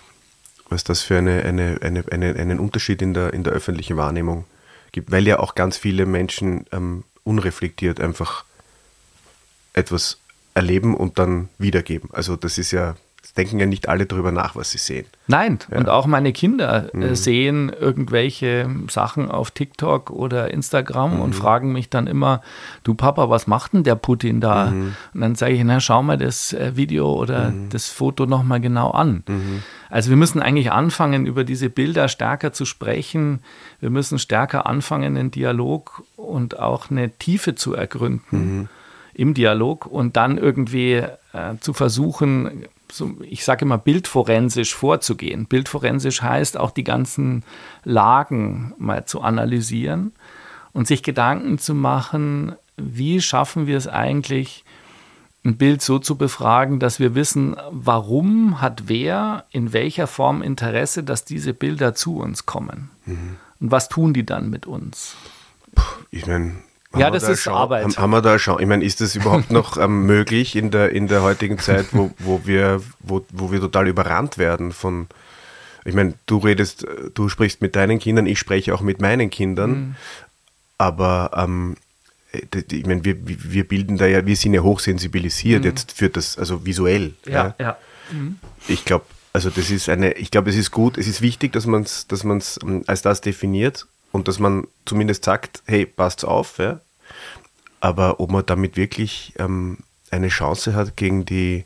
Unterschied in der öffentlichen Wahrnehmung gibt, weil ja auch ganz viele Menschen unreflektiert einfach etwas erleben und dann wiedergeben. Also das denken ja nicht alle darüber nach, was sie sehen. Nein, ja. Und auch meine Kinder sehen irgendwelche Sachen auf TikTok oder Instagram und fragen mich dann immer, du Papa, was macht denn der Putin da? Und dann sage ich, na, schau mal das Video oder das Foto nochmal genau an. Also wir müssen eigentlich anfangen, über diese Bilder stärker zu sprechen. Wir müssen stärker anfangen, einen Dialog und auch eine Tiefe zu ergründen im Dialog und dann irgendwie zu versuchen, ich sage immer, bildforensisch vorzugehen. Bildforensisch heißt auch die ganzen Lagen mal zu analysieren und sich Gedanken zu machen, wie schaffen wir es eigentlich, ein Bild so zu befragen, dass wir wissen, warum hat wer in welcher Form Interesse, dass diese Bilder zu uns kommen. Und was tun die dann mit uns? Ich meine, ja, das ist Arbeit. Haben wir da schon? Ich meine, ist das überhaupt noch möglich in der heutigen Zeit, wo wir total überrannt werden von, ich meine, du sprichst mit deinen Kindern, ich spreche auch mit meinen Kindern, aber ich meine, wir bilden da ja, wir sind ja hochsensibilisiert jetzt für das, also visuell. Ja. Ich glaube, Also ich glaube, es ist gut, es ist wichtig, dass man es als das definiert und dass man zumindest sagt, hey, passt's auf, ja? Aber ob man damit wirklich eine Chance hat gegen diese,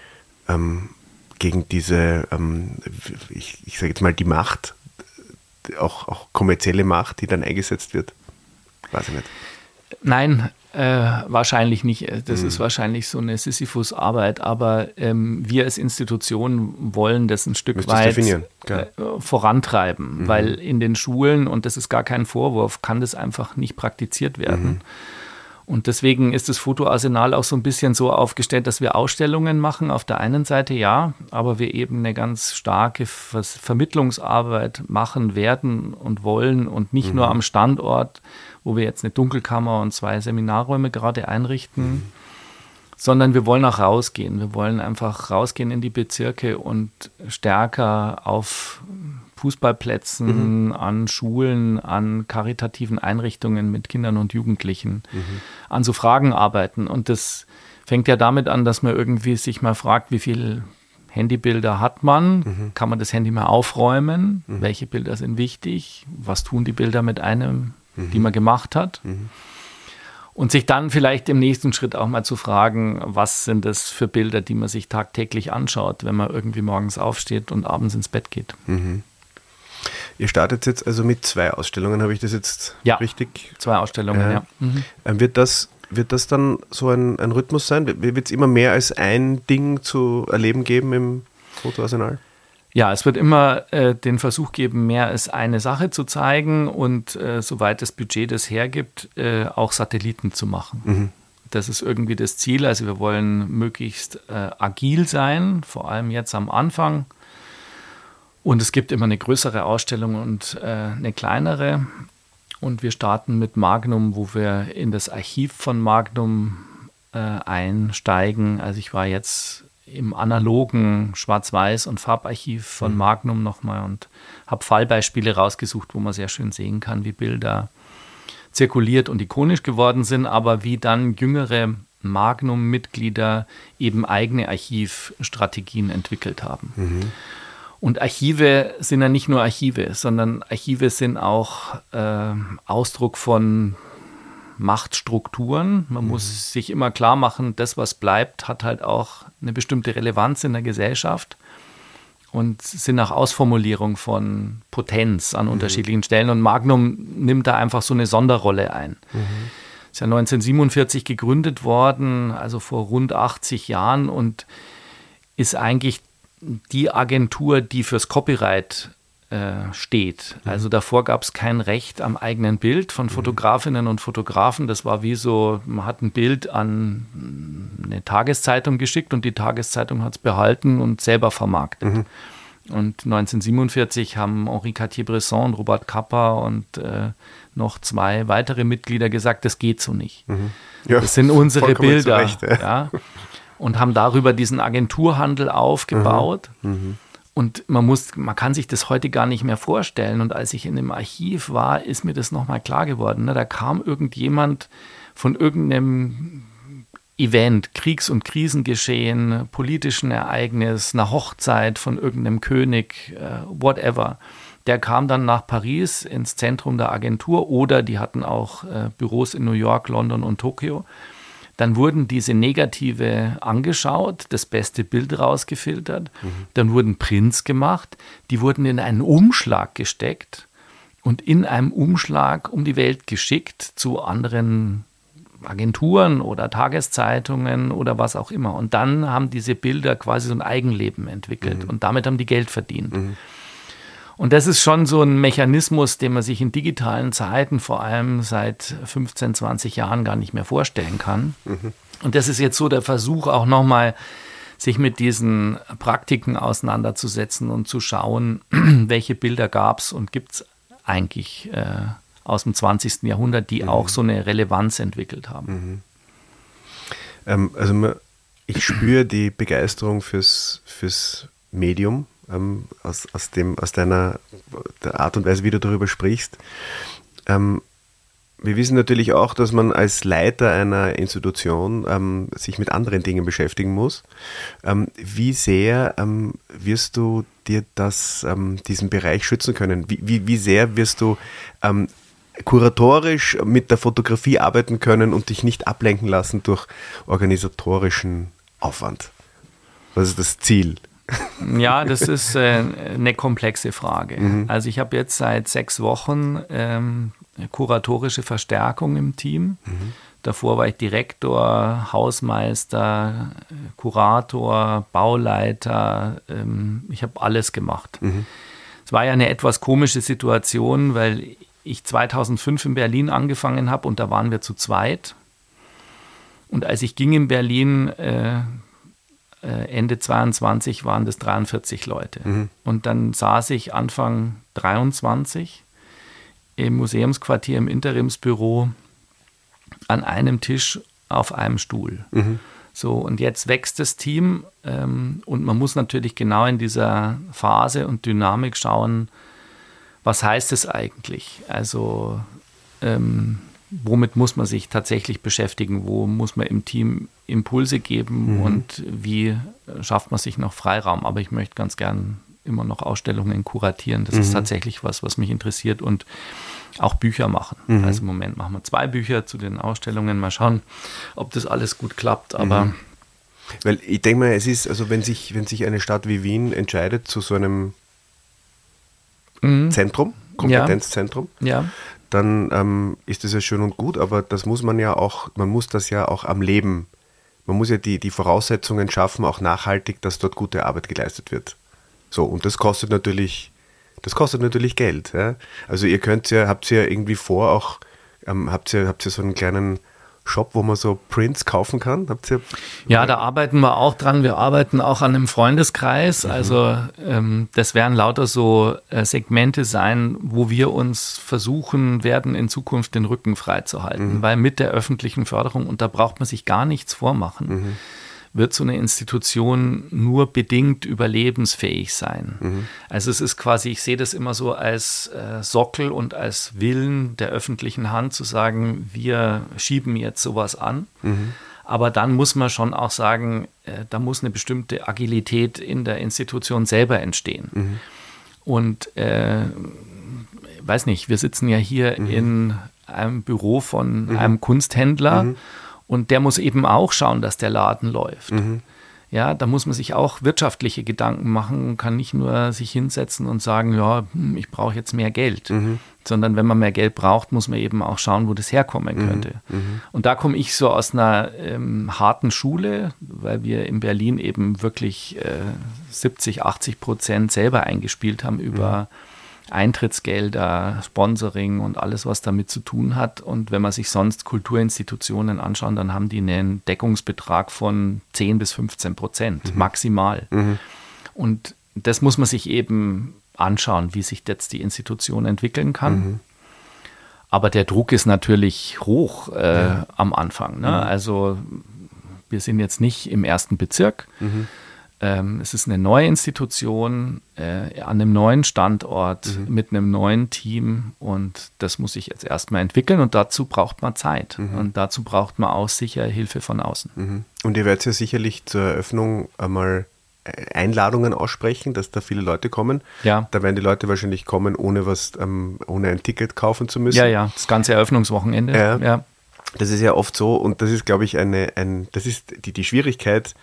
ich sage jetzt mal, die Macht, auch kommerzielle Macht, die dann eingesetzt wird, weiß ich nicht. Nein, wahrscheinlich nicht. Das ist wahrscheinlich so eine Sisyphus-Arbeit, aber wir als Institution wollen das ein Stück weit vorantreiben, weil in den Schulen, und das ist gar kein Vorwurf, kann das einfach nicht praktiziert werden. Und deswegen ist das Fotoarsenal auch so ein bisschen so aufgestellt, dass wir Ausstellungen machen, auf der einen Seite ja, aber wir eben eine ganz starke Vermittlungsarbeit machen werden und wollen und nicht nur am Standort, wo wir jetzt eine Dunkelkammer und 2 Seminarräume gerade einrichten, sondern wir wollen auch rausgehen. Wir wollen einfach rausgehen in die Bezirke und stärker auf Fußballplätzen, an Schulen, an karitativen Einrichtungen mit Kindern und Jugendlichen an so Fragen arbeiten. Und das fängt ja damit an, dass man irgendwie sich mal fragt, wie viele Handybilder hat man? Kann man das Handy mal aufräumen? Welche Bilder sind wichtig? Was tun die Bilder mit einem, die man gemacht hat? Und sich dann vielleicht im nächsten Schritt auch mal zu fragen, was sind das für Bilder, die man sich tagtäglich anschaut, wenn man irgendwie morgens aufsteht und abends ins Bett geht. Ihr startet jetzt also mit 2 Ausstellungen, habe ich das jetzt richtig? 2 Ausstellungen, ja. Wird das dann so ein Rhythmus sein? Wird es immer mehr als ein Ding zu erleben geben im Fotoarsenal? Ja, es wird immer den Versuch geben, mehr als eine Sache zu zeigen und soweit das Budget das hergibt, auch Satelliten zu machen. Das ist irgendwie das Ziel. Also wir wollen möglichst agil sein, vor allem jetzt am Anfang. Und es gibt immer eine größere Ausstellung und eine kleinere. Und wir starten mit Magnum, wo wir in das Archiv von Magnum einsteigen. Also ich war jetzt im analogen Schwarz-Weiß- und Farbarchiv von Magnum nochmal und habe Fallbeispiele rausgesucht, wo man sehr schön sehen kann, wie Bilder zirkuliert und ikonisch geworden sind, aber wie dann jüngere Magnum-Mitglieder eben eigene Archivstrategien entwickelt haben. Und Archive sind ja nicht nur Archive, sondern Archive sind auch Ausdruck von Machtstrukturen. Man muss sich immer klar machen, das, was bleibt, hat halt auch eine bestimmte Relevanz in der Gesellschaft und sind auch Ausformulierung von Potenz an unterschiedlichen Stellen. Und Magnum nimmt da einfach so eine Sonderrolle ein. Ist ja 1947 gegründet worden, also vor rund 80 Jahren und ist eigentlich die Agentur, die fürs Copyright steht. Also davor gab es kein Recht am eigenen Bild von Fotografinnen und Fotografen. Das war wie so, man hat ein Bild an eine Tageszeitung geschickt und die Tageszeitung hat es behalten und selber vermarktet. Und 1947 haben Henri Cartier-Bresson und Robert Capa und noch 2 weitere Mitglieder gesagt, das geht so nicht. Ja, das sind unsere Bilder. Recht, ja. Und haben darüber diesen Agenturhandel aufgebaut. Und man kann sich das heute gar nicht mehr vorstellen. Und als ich in dem Archiv war, ist mir das nochmal klar geworden. Da kam irgendjemand von irgendeinem Event, Kriegs- und Krisengeschehen, politischen Ereignis, einer Hochzeit von irgendeinem König, whatever. Der kam dann nach Paris ins Zentrum der Agentur oder die hatten auch Büros in New York, London und Tokio. Dann wurden diese Negative angeschaut, das beste Bild rausgefiltert. Dann wurden Prints gemacht, die wurden in einen Umschlag gesteckt und in einem Umschlag um die Welt geschickt zu anderen Agenturen oder Tageszeitungen oder was auch immer. Und dann haben diese Bilder quasi so ein Eigenleben entwickelt und damit haben die Geld verdient. Und das ist schon so ein Mechanismus, den man sich in digitalen Zeiten, vor allem seit 15, 20 Jahren, gar nicht mehr vorstellen kann. Und das ist jetzt so der Versuch, auch nochmal sich mit diesen Praktiken auseinanderzusetzen und zu schauen, welche Bilder gab es und gibt es eigentlich aus dem 20. Jahrhundert, die auch so eine Relevanz entwickelt haben. Also ich spüre die Begeisterung fürs Medium. Aus der Art und Weise, wie du darüber sprichst. Wir wissen natürlich auch, dass man als Leiter einer Institution sich mit anderen Dingen beschäftigen muss. Wie sehr wirst du dir diesen Bereich schützen können? Wie sehr wirst du kuratorisch mit der Fotografie arbeiten können und dich nicht ablenken lassen durch organisatorischen Aufwand? Was ist das Ziel? Ja, das ist eine komplexe Frage. Also ich habe jetzt seit 6 Wochen kuratorische Verstärkung im Team. Davor war ich Direktor, Hausmeister, Kurator, Bauleiter. Ich habe alles gemacht. Es war ja eine etwas komische Situation, weil ich 2005 in Berlin angefangen habe und da waren wir zu zweit. Und als ich ging in Berlin Ende 22 waren das 43 Leute. Und dann saß ich Anfang 23 im Museumsquartier im Interimsbüro an einem Tisch auf einem Stuhl. So, und jetzt wächst das Team und man muss natürlich genau in dieser Phase und Dynamik schauen, was heißt es eigentlich? Also womit muss man sich tatsächlich beschäftigen? Wo muss man im Team Impulse geben und wie schafft man sich noch Freiraum? Aber ich möchte ganz gern immer noch Ausstellungen kuratieren. Das ist tatsächlich was mich interessiert und auch Bücher machen. Also im Moment machen wir 2 Bücher zu den Ausstellungen. Mal schauen, ob das alles gut klappt. Aber weil ich denke mal, es ist, also wenn sich eine Stadt wie Wien entscheidet zu so einem Zentrum, Kompetenzzentrum, dann ist das ja schön und gut, aber das muss man muss das ja auch am Leben, man muss ja die Voraussetzungen schaffen, auch nachhaltig, dass dort gute Arbeit geleistet wird. So, und das kostet natürlich Geld. Ja? Also ihr habt ihr irgendwie vor, auch habt ihr so einen kleinen Shop, wo man so Prints kaufen kann? Ja, da arbeiten wir auch dran. Wir arbeiten auch an einem Freundeskreis. Also das werden lauter so Segmente sein, wo wir uns versuchen werden, in Zukunft den Rücken freizuhalten. Weil mit der öffentlichen Förderung, und da braucht man sich gar nichts vormachen, wird so eine Institution nur bedingt überlebensfähig sein. Also es ist quasi, ich sehe das immer so als Sockel und als Willen der öffentlichen Hand zu sagen, wir schieben jetzt sowas an. Aber dann muss man schon auch sagen, da muss eine bestimmte Agilität in der Institution selber entstehen. Und weiß nicht, wir sitzen ja hier in einem Büro von einem Kunsthändler, und der muss eben auch schauen, dass der Laden läuft. Ja, da muss man sich auch wirtschaftliche Gedanken machen und kann nicht nur sich hinsetzen und sagen, ja, ich brauche jetzt mehr Geld. Sondern wenn man mehr Geld braucht, muss man eben auch schauen, wo das herkommen könnte. Und da komme ich so aus einer harten Schule, weil wir in Berlin eben wirklich 70-80% selber eingespielt haben über Eintrittsgelder, Sponsoring und alles, was damit zu tun hat. Und wenn man sich sonst Kulturinstitutionen anschaut, dann haben die einen Deckungsbetrag von 10-15% maximal. Und das muss man sich eben anschauen, wie sich jetzt die Institution entwickeln kann. Aber der Druck ist natürlich hoch am Anfang. Ne? Also wir sind jetzt nicht im 1. Bezirk. Es ist eine neue Institution an einem neuen Standort mit einem neuen Team und das muss sich jetzt erstmal entwickeln und dazu braucht man Zeit und dazu braucht man auch sicher Hilfe von außen. Und ihr werdet ja sicherlich zur Eröffnung einmal Einladungen aussprechen, dass da viele Leute kommen. Ja. Da werden die Leute wahrscheinlich kommen, ohne ein Ticket kaufen zu müssen. Ja, das ganze Eröffnungswochenende. Ja. Das ist ja oft so und das ist, glaube ich, das ist die Schwierigkeit.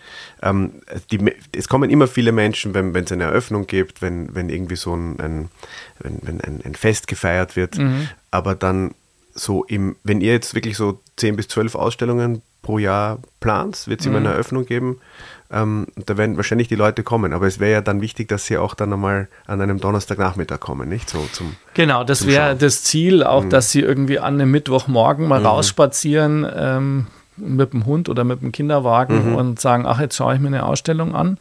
Es kommen immer viele Menschen, wenn es eine Eröffnung gibt, wenn irgendwie so ein Fest gefeiert wird. Aber dann so wenn ihr jetzt wirklich so 10 bis 12 Ausstellungen pro Jahr plant, wird es immer eine Eröffnung geben. Da werden wahrscheinlich die Leute kommen, aber es wäre ja dann wichtig, dass sie auch dann einmal an einem Donnerstagnachmittag kommen, nicht? So genau, das wäre das Ziel, auch dass sie irgendwie an einem Mittwochmorgen mal rausspazieren mit dem Hund oder mit dem Kinderwagen und sagen, ach, jetzt schaue ich mir eine Ausstellung an.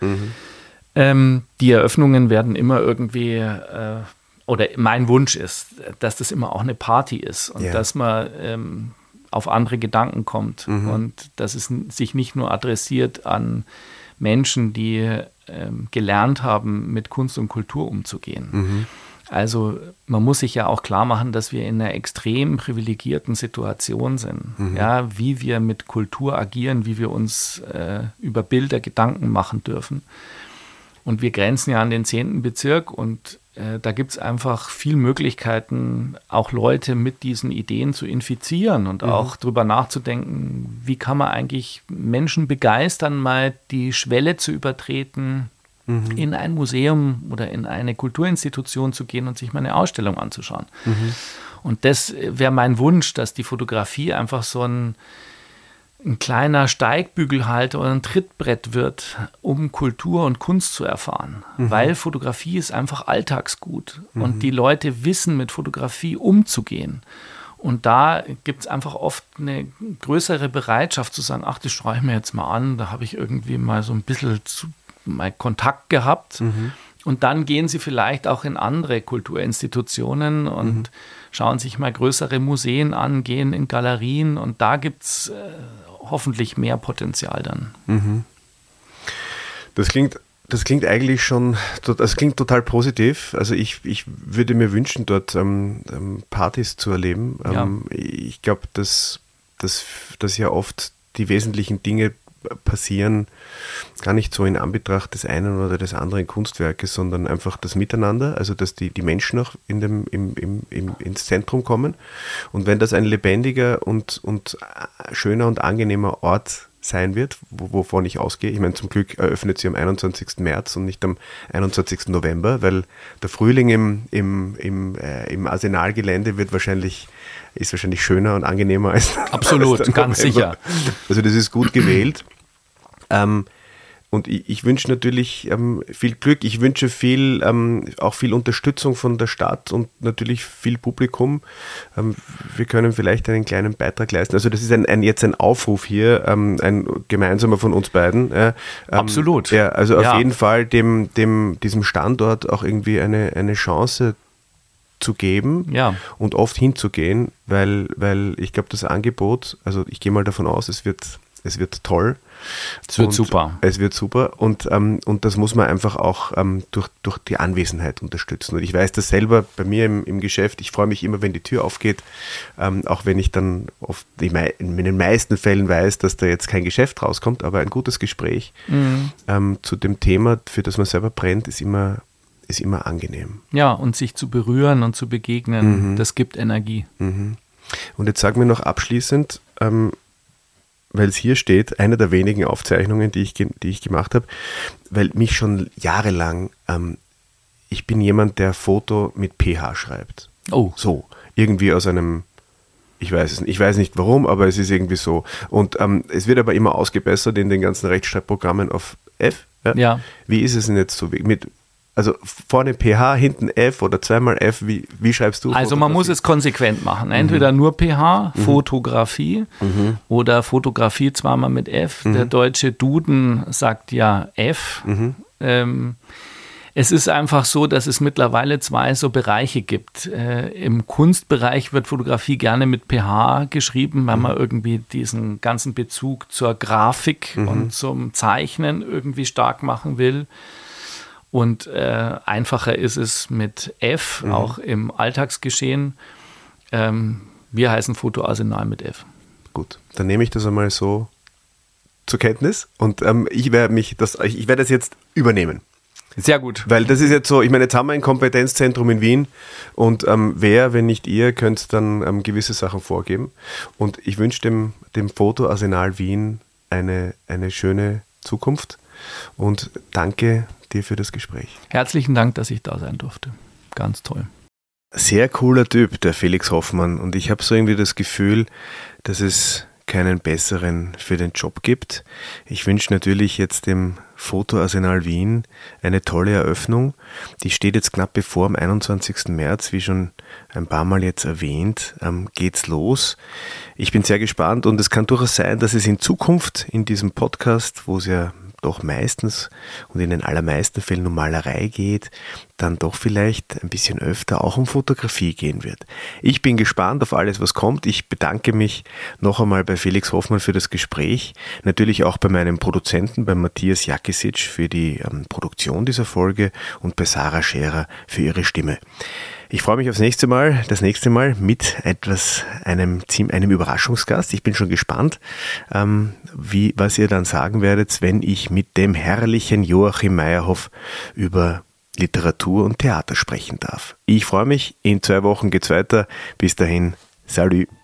Die Eröffnungen werden immer irgendwie, oder mein Wunsch ist, dass das immer auch eine Party ist und dass man auf andere Gedanken kommt und dass es sich nicht nur adressiert an Menschen, die gelernt haben, mit Kunst und Kultur umzugehen. Also man muss sich ja auch klar machen, dass wir in einer extrem privilegierten Situation sind. Ja, wie wir mit Kultur agieren, wie wir uns über Bilder Gedanken machen dürfen. Und wir grenzen ja an den 10. Bezirk und da gibt es einfach viel Möglichkeiten, auch Leute mit diesen Ideen zu infizieren und auch drüber nachzudenken, wie kann man eigentlich Menschen begeistern, mal die Schwelle zu übertreten, in ein Museum oder in eine Kulturinstitution zu gehen und sich mal eine Ausstellung anzuschauen. Und das wäre mein Wunsch, dass die Fotografie einfach so ein kleiner Steigbügelhalter oder ein Trittbrett wird, um Kultur und Kunst zu erfahren. Weil Fotografie ist einfach Alltagsgut und die Leute wissen, mit Fotografie umzugehen. Und da gibt es einfach oft eine größere Bereitschaft zu sagen, ach, das schaue ich mir jetzt mal an, da habe ich irgendwie mal so ein bisschen mal Kontakt gehabt. Und dann gehen sie vielleicht auch in andere Kulturinstitutionen und schauen sich mal größere Museen an, gehen in Galerien und da gibt es hoffentlich mehr Potenzial dann. Das klingt eigentlich schon, das klingt total positiv. Also ich würde mir wünschen, dort Partys zu erleben. Ich glaube, dass ja oft die wesentlichen Dinge passieren, gar nicht so in Anbetracht des einen oder des anderen Kunstwerkes, sondern einfach das Miteinander, also dass die Menschen auch ins Zentrum kommen. Und wenn das ein lebendiger und schöner und angenehmer Ort sein wird, wovon ich ausgehe. Ich meine, zum Glück eröffnet sie am 21. März und nicht am 21. November, weil der Frühling im Arsenalgelände ist wahrscheinlich schöner und angenehmer als absolut, als ganz sicher. Also das ist gut gewählt. Und ich wünsche natürlich viel Glück. Ich wünsche auch viel Unterstützung von der Stadt und natürlich viel Publikum. Wir können vielleicht einen kleinen Beitrag leisten. Also das ist jetzt ein Aufruf hier, ein gemeinsamer von uns beiden. Absolut. Ja, also auf jeden Fall diesem Standort auch irgendwie eine Chance zu geben und oft hinzugehen, weil ich glaube, das Angebot, also ich gehe mal davon aus, es wird toll. Es wird super. Es wird super und das muss man einfach auch durch die Anwesenheit unterstützen. Und ich weiß das selber bei mir im Geschäft, ich freue mich immer, wenn die Tür aufgeht, auch wenn ich dann oft in den meisten Fällen weiß, dass da jetzt kein Geschäft rauskommt, aber ein gutes Gespräch zu dem Thema, für das man selber brennt, ist immer angenehm. Ja, und sich zu berühren und zu begegnen, das gibt Energie. Und jetzt sag mir noch abschließend, weil es hier steht, eine der wenigen Aufzeichnungen, die ich gemacht habe, weil mich schon jahrelang, ich bin jemand, der Foto mit PH schreibt. Oh. So, irgendwie aus einem, ich weiß nicht warum, aber es ist irgendwie so. Und es wird aber immer ausgebessert in den ganzen Rechtschreibprogrammen auf F. Ja. Wie ist es denn jetzt so also vorne PH, hinten F oder zweimal F, wie schreibst du? Also man muss es konsequent machen. Entweder nur PH, Fotografie oder Fotografie zweimal mit F. Der deutsche Duden sagt ja F. Es ist einfach so, dass es mittlerweile zwei so Bereiche gibt. Im Kunstbereich wird Fotografie gerne mit PH geschrieben, weil man irgendwie diesen ganzen Bezug zur Grafik und zum Zeichnen irgendwie stark machen will. Und einfacher ist es mit F, auch im Alltagsgeschehen. Wir heißen Fotoarsenal mit F. Gut, dann nehme ich das einmal so zur Kenntnis und ich werde das jetzt übernehmen. Sehr gut. Weil das ist jetzt so, ich meine, jetzt haben wir ein Kompetenzzentrum in Wien und wer, wenn nicht ihr, könnt dann gewisse Sachen vorgeben. Und ich wünsche dem Fotoarsenal Wien eine schöne Zukunft und danke dir für das Gespräch. Herzlichen Dank, dass ich da sein durfte. Ganz toll. Sehr cooler Typ, der Felix Hoffmann. Und ich habe so irgendwie das Gefühl, dass es keinen besseren für den Job gibt. Ich wünsche natürlich jetzt dem Fotoarsenal Wien eine tolle Eröffnung. Die steht jetzt knapp bevor, am 21. März, wie schon ein paar Mal jetzt erwähnt, geht's los. Ich bin sehr gespannt und es kann durchaus sein, dass es in Zukunft in diesem Podcast, wo es ja doch meistens und in den allermeisten Fällen um Malerei geht, dann doch vielleicht ein bisschen öfter auch um Fotografie gehen wird. Ich bin gespannt auf alles, was kommt. Ich bedanke mich noch einmal bei Felix Hoffmann für das Gespräch, natürlich auch bei meinem Produzenten, bei Matthias Jakisic für die Produktion dieser Folge und bei Sarah Scherer für ihre Stimme. Ich freue mich aufs nächste Mal, das nächste Mal mit einem Überraschungsgast. Ich bin schon gespannt, was ihr dann sagen werdet, wenn ich mit dem herrlichen Joachim Meyerhoff über Literatur und Theater sprechen darf. Ich freue mich, in 2 Wochen geht's weiter. Bis dahin, salut!